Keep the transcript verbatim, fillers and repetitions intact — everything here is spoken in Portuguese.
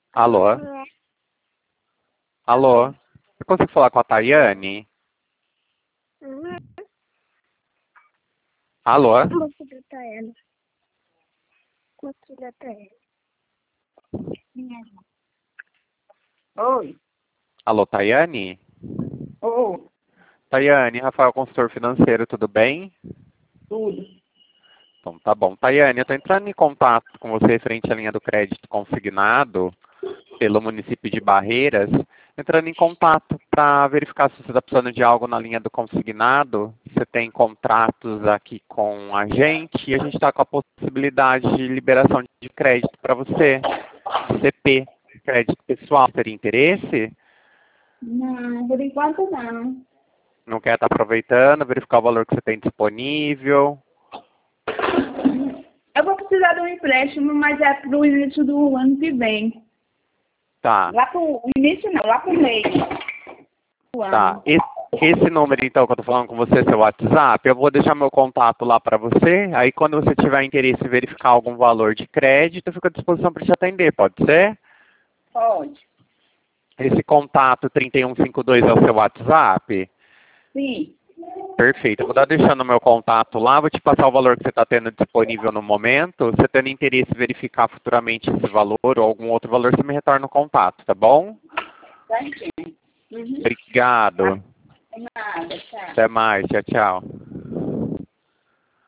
Alô? Alô? Eu consigo falar com a Tayane? Alô? Moço da Tayane. Moço da Tayane. Minha irmã. Oi. Alô, Tayane? Oi. Tayane, Rafael, consultor financeiro, tudo bem? Tudo. Então tá bom. Tayane, eu estou entrando em contato com você referente à linha do crédito consignado pelo município de Barreiras, entrando em contato para verificar se você está precisando de algo na linha do consignado. Você tem contratos aqui com a gente e a gente está com a possibilidade de liberação de crédito para você, C P, crédito pessoal. Teria interesse? Não, por enquanto não. Não quer estar aproveitando, verificar o valor que você tem disponível? Eu vou precisar de um empréstimo, mas é para o início do ano que vem. Tá. Lá para o início não, lá para o meio do ano. Tá. Esse, esse número, então, que eu estou falando com você, seu WhatsApp, eu vou deixar meu contato lá para você. Aí, quando você tiver interesse em verificar algum valor de crédito, eu fico à disposição para te atender, pode ser? Pode. Esse contato trinta e um cinquenta e dois é o seu WhatsApp? Sim. Perfeito. Eu vou estar deixando o meu contato lá, vou te passar o valor que você está tendo disponível no momento. Se você tendo interesse em verificar futuramente esse valor ou algum outro valor, você me retorna o contato, tá bom? Certinho. Uhum. Obrigado. Nada, tchau. Até mais. Tchau, tchau.